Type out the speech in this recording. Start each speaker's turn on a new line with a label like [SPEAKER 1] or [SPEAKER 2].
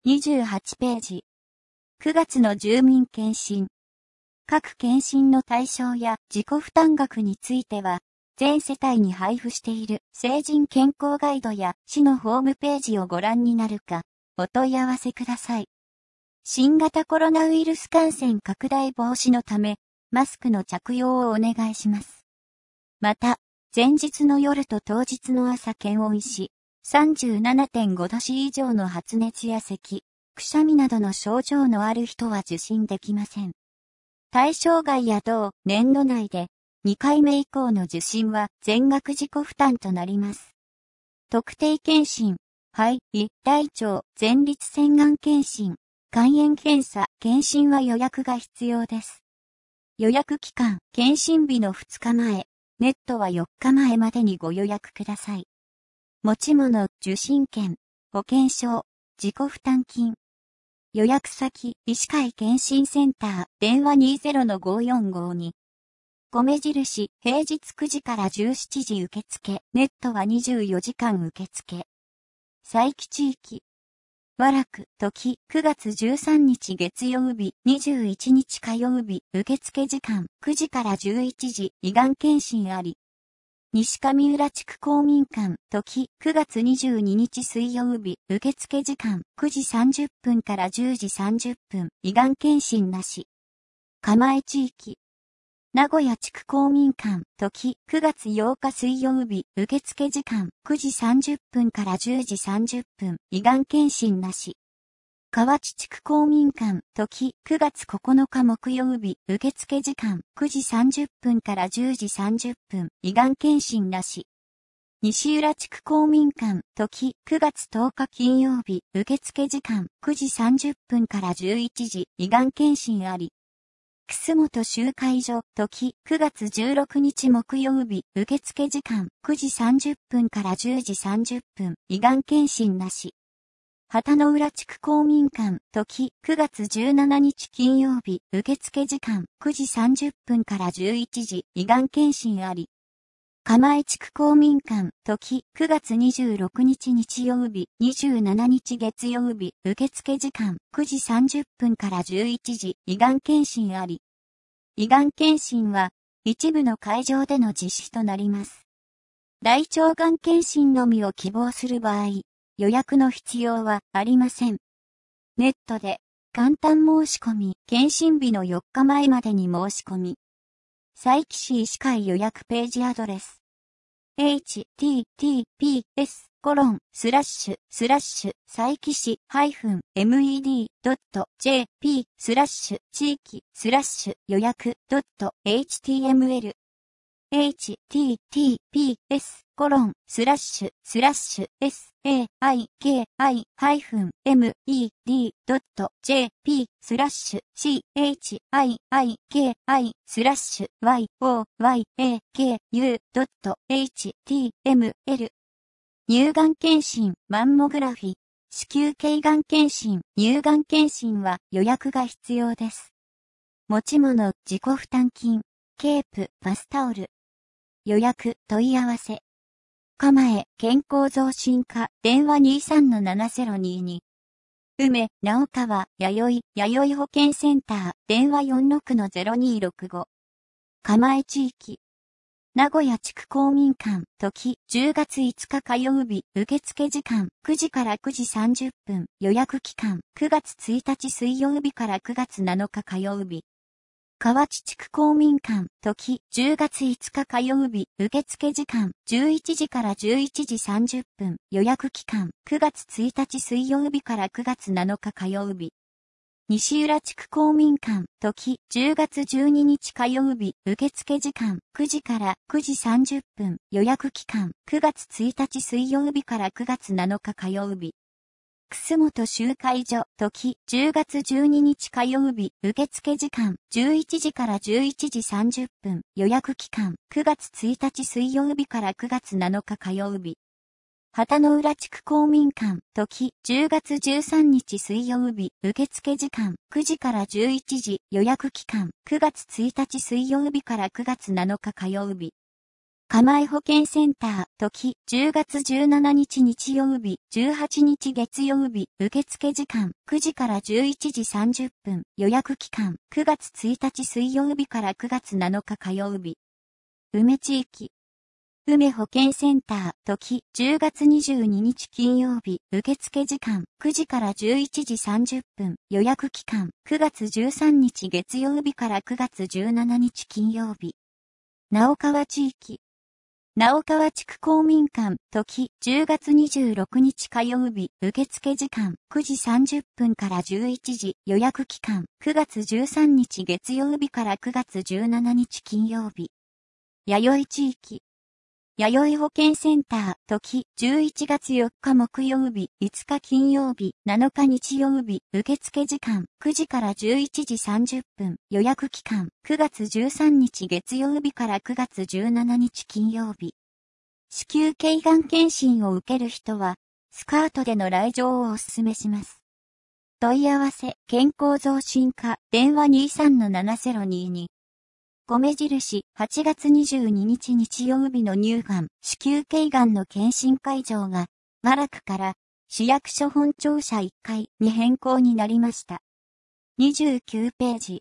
[SPEAKER 1] 28ページ。9月の住民検診。各検診の対象や自己負担額については、全世帯に配布している成人健康ガイドや市のホームページをご覧になるか、お問い合わせください。新型コロナウイルス感染拡大防止のため、マスクの着用をお願いします。また、前日の夜と当日の朝検温し、37.5 度以上の発熱や咳、くしゃみなどの症状のある人は受診できません。対象外や同年度内で2回目以降の受診は全額自己負担となります。特定検診、肺、胃、大腸、前立腺がん検診、肝炎検査、検診は予約が必要です。予約期間、検診日の2日前、ネットは4日前までにご予約ください。持ち物、受診券、保険証、自己負担金。予約先、医師会検診センター、電話 20-5452。米印、平日9時から17時受付、ネットは24時間受付。佐伯地域。和楽、時、9月13日月曜日、21日火曜日、受付時間、9時から11時、胃がん検診あり。西上浦地区公民館、時、9月22日水曜日、受付時間、9時30分から10時30分、胃がん検診なし。蒲江地域。名古屋地区公民館、時、9月8日水曜日、受付時間、9時30分から10時30分、胃がん検診なし。河内地区公民館、時、9月9日木曜日、受付時間、9時30分から10時30分、胃がん検診なし。西浦地区公民館、時、9月10日金曜日、受付時間、9時30分から11時、胃がん検診あり。楠本集会所、時、9月16日木曜日、受付時間、9時30分から10時30分、胃がん検診なし。旗の浦地区公民館、時、9月17日金曜日、受付時間、9時30分から11時、胃がん検診あり。蒲江地区公民館、時、9月26日日曜日、27日月曜日、受付時間、9時30分から11時、胃がん検診あり。胃がん検診は、一部の会場での実施となります。大腸がん検診のみを希望する場合、予約の必要はありません。ネットで簡単申し込み、検診日の4日前までに申し込み。佐伯市医師会予約ページアドレス。https:// 佐伯市-med.jp/地域/予約 .html https://saiki-med.jp/ciki-saiki-yoyaku.html 乳がん検診、マンモグラフィ、子宮頸がん検診、乳がん検診は予約が必要です。持ち物、自己負担金、ケープ、バスタオル。予約、問い合わせ。蒲江、健康増進課、電話 23-7022。梅、直川、弥生保健センター、電話 46-0265。蒲江地域。名古屋地区公民館、時、10月5日火曜日、受付時間、9時から9時30分、予約期間、9月1日水曜日から9月7日火曜日。河内地区公民館、時、10月5日火曜日、受付時間、11時から11時30分、予約期間、9月1日水曜日から9月7日火曜日。西浦地区公民館、時、10月12日火曜日、受付時間、9時から9時30分、予約期間、9月1日水曜日から9月7日火曜日。楠本集会所、時、10月12日火曜日、受付時間、11時から11時30分、予約期間、9月1日水曜日から9月7日火曜日。旗の浦地区公民館、時、10月13日水曜日、受付時間、9時から11時、予約期間、9月1日水曜日から9月7日火曜日。 釜井保健センター、時、10月17日日曜日、18日月曜日、受付時間、9時から11時30分、予約期間、9月1日水曜日から9月7日火曜日。梅地域。梅保健センター、時、10月22日金曜日、受付時間、9時から11時30分、予約期間、9月13日月曜日から9月17日金曜日。直川地域。直川地区公民館、時、10月26日火曜日、受付時間、9時30分から11時、予約期間、9月13日月曜日から9月17日金曜日。弥生地域。弥生保健センター、時、11月4日木曜日、5日金曜日、7日日曜日、受付時間、9時から11時30分、予約期間、9月13日月曜日から9月17日金曜日。子宮頸がん検診を受ける人は、スカートでの来場をお勧めします。問い合わせ、健康増進課、電話 23-7022。米印、8月22日日曜日の乳がん、子宮頸がんの検診会場が、奈落から市役所本庁舎1階に変更になりました。29ページ。